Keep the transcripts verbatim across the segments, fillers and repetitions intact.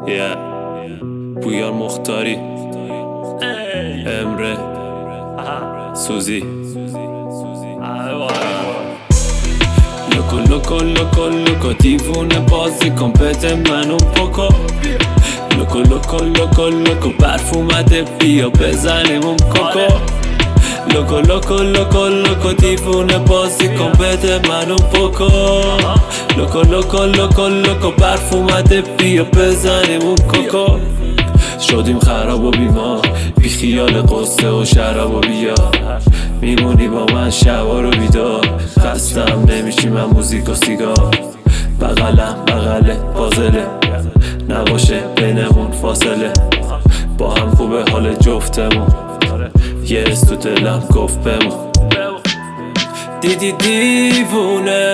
yeah. پویان مختاری امره سوزی لوکو لوکو لوکو لوکو دیوونه بازی کن بده منو پوکو لوکو لوکو لوکو لوکو برف اومده بیا بزنیمون کوکو لوکو لوکو لوکو لوکو دیوونه بازی کن بده منو پوکو لوکو لوکو لوکو لوکو برف اومده بیا بزنیمون کوکو شدیم خراب و بیمار بی خیال قصه و شراب و بیا میمونی با من شبا رو بیدار خستم نمیشی من موزیک و سیگار بغلم بغله پازله نباشه بینمون فاصله با هم خوبه حال جفتمون یه اس تو دلم گفت بمون دیدی دیوونه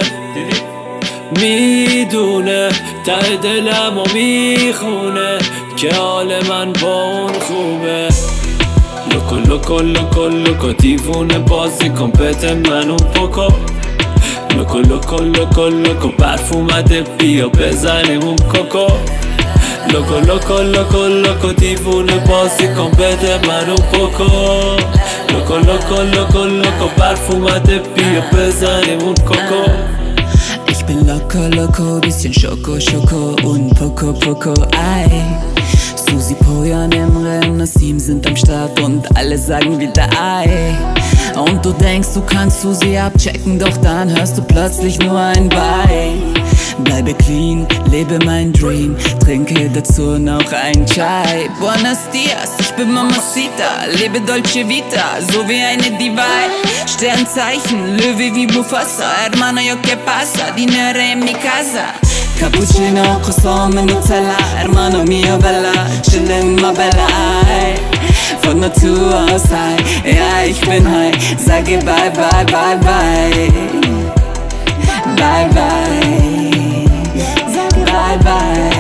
میدونه ته دلم و میخونه که حال من با اون خوبه لوکو لوکو لوکو لوکو دیوونه بازی کن بده منو پوکو لوکو لوکو لوکو لوکو برف اومده بیا بزنیمون کوکو لوکو لوکو لوکو لوکو دیوونه بازی کن بده منو پوکو لوکو لوکو لوکو لوکو برف اومده بیا بزنیمون کوکو Ich bin loco, loco, bisschen Schoko, Schoko und Poco, Poco, ei. Susi, Poyan, Emre und Nassim sind am Start und alle sagen wieder ei. Und du denkst, du kannst Susi abchecken, doch dann hörst du plötzlich nur ein Bye. Bleibe clean, lebe mein Dream, trinke dazu noch ein Chai. Buenos dias, ich bin Mamacita, lebe Dolce Vita, so wie eine Divine. Sternzeichen, Löwe wie Mufasa, hermano yo que pasa, dinero en mi casa. Cappuccino, croissant, Nutella, hermano mio bella, chillin' ma bella, ay. Von Natur aus high, ja ich bin high, sage bye bye bye bye. Bye bye. Bye bye,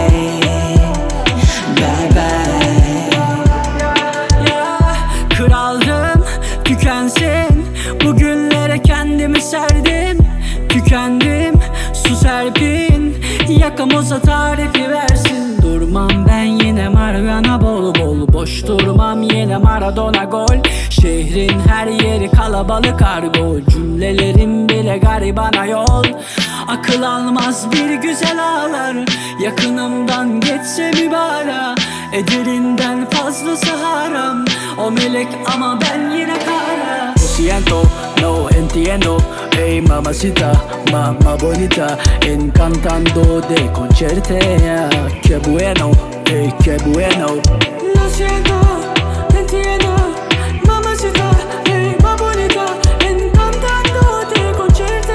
bye bye. Ya kraldım, tükensin. Bugünlere kendimi serdim. Tükendim, su serpin. Yakamoza tarifi versin. Durmam ben yine Mariana bol bol. Boş durmam yine Maradona gol. Şehrin her yeri kalabalık argo. Cümlelerim bile garibana yol. Akıl almaz bir güzel ağlar. Yakınımdan geçse mübala. Ederinden fazlası haram. O melek ama ben yine kara. Lo siento, no entiendo. Hey mamacita, mama bonita. Encantando de concherte. Que bueno, hey que bueno. Lo siento, entiendo. Mamacita, hey mama bonita. Encantando de concherte.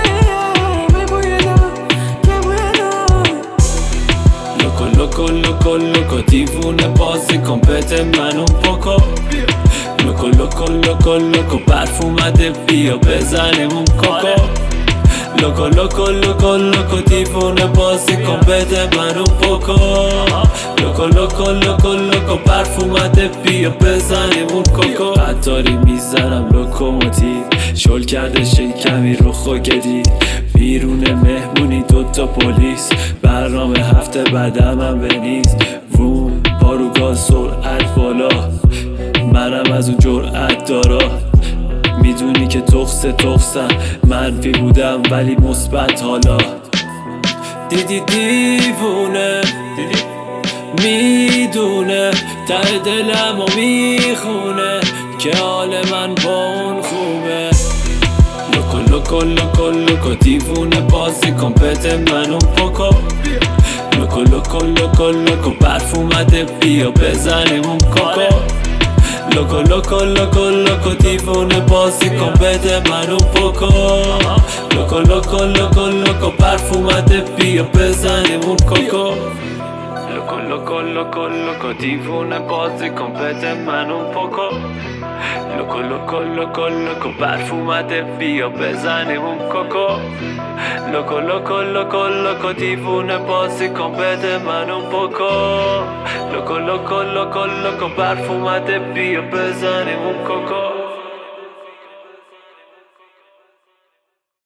لوکو لوکو لوکو دیوونه بازی کن بده منو پوکو لوکو لوکو لوکو لوکو برف اومده بیا بزنیمون کوکو لوکو لوکو لوکو لوکو دیوونه بازی کن بده منو پوکو لوکو لوکو لوکو لوکو برف اومده بیا بزنیمون کوکو عطاری میزنم لوکوموتیو شل کرده شکمی رو خوگدی بیرون مهمونی دوتا پلیس برنامه هفته بعدم هم بنیز ووم بارو گاز سرعت بالا منم از اون جرعت دارا میدونی که تخصه تخصم منفی بودم ولی مثبت حالا دیدی دیوونه میدونه ته دلم و میخونه که حال من با اون خوبه لوکو لوکو لوکو لوکو دیوونه بازی کن بده منو پوکو لوکو لوکو لوکو لوکو برف اومده بیا بزنیمون کوکو لوکو لوکو لوکو لوکو دیوونه بازی کن بده منو پوکو لوکو لوکو لوکو لوکو برف اومده بیا بزنیمون کوکو لوکو لوکو لوکو لوکو دیوونه بازی کن بده منو پوکو لوکو لوکو لوکو لوکو برف اومده بیا بزنیمون کوکو لوکو لوکو لوکو لوکو دیوونه بازی کن بده منو پوکو لوکو لوکو لوکو لوکو برف اومده بیا بزنیمون کوکو